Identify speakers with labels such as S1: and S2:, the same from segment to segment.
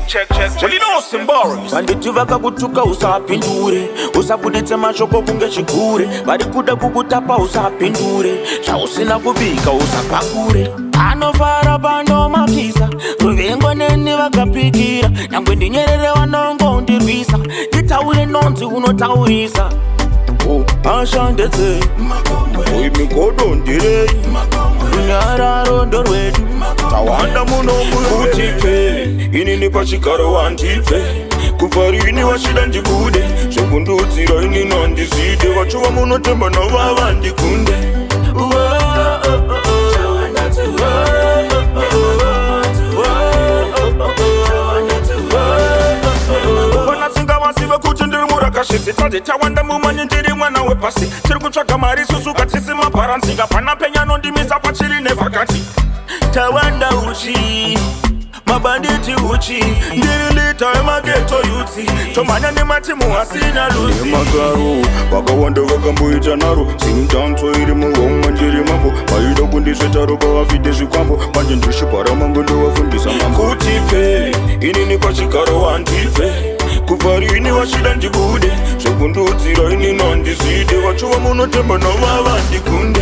S1: Vanditi vakakutuka usapindure, usabuditse mashoko kunge chigure, vari kuda kukutapa usapindure, zvausina kubika usapakure. Anofara pandomapisa, ruvengo neni vakapikira, nyangwe ndinyerere vanongondirwisa, nditaure nonzi unotaurisa. Ashandetse uimigodo ndirei, runyararo ndorwedu, tawanda munomuyutipe, inini pachigaro wandipe, kuparini washida ndibude, zvekundudzira ini nandizide, vachuva munotemba novava ndikunde. Sitade tawanda mumanye ndiri mwana wepasi, tiri kutsvaga mari susuka tsisi mabharansinga, pana penya nondimisa pachiri nevhakati. Tawanda uchi mabanditi uchi, ndiri lita emageto yutsi, tomhanya nematimu asina lusi. Nemagaro vakawanda vakamboita naro, sinitanzo iri muhomwe ndiri mambo, vaida kundisvetaropa vafide zvikwambo, manje ndishibhara mangu ndovafundisa mambo. Kutipe inini pachigaro wandipe, kuparini washida ndibude, zvekundudzira ini nandizide, vachuva munotemba novava ndikunde.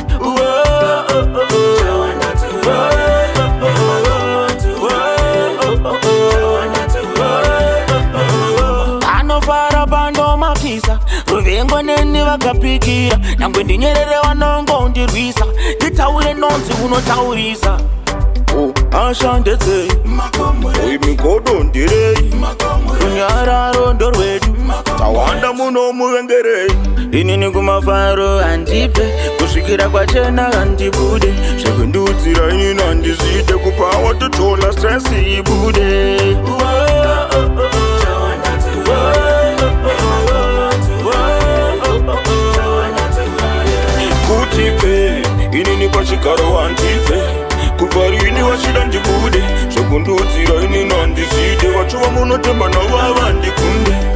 S1: Anofara pandomapisa, ruvengo neni vakapikira, nyangwe ndinyerere vanongondirwisa, nditaure nonzi unotaurisa. Ashandetse uimigodo ndirei, runyararo ndorwedu, tawanda munomuvengerei. Inini kumafaro handipe, kusvikira kwachena handibude, zvekundudzira ini nandizide, kupawa totola stress ibude. Kutipe inini pachigaro wandipe, kuparini washida ndibude, zvekundudzira ini nandizide, vachuva munotemba novava ndikunde.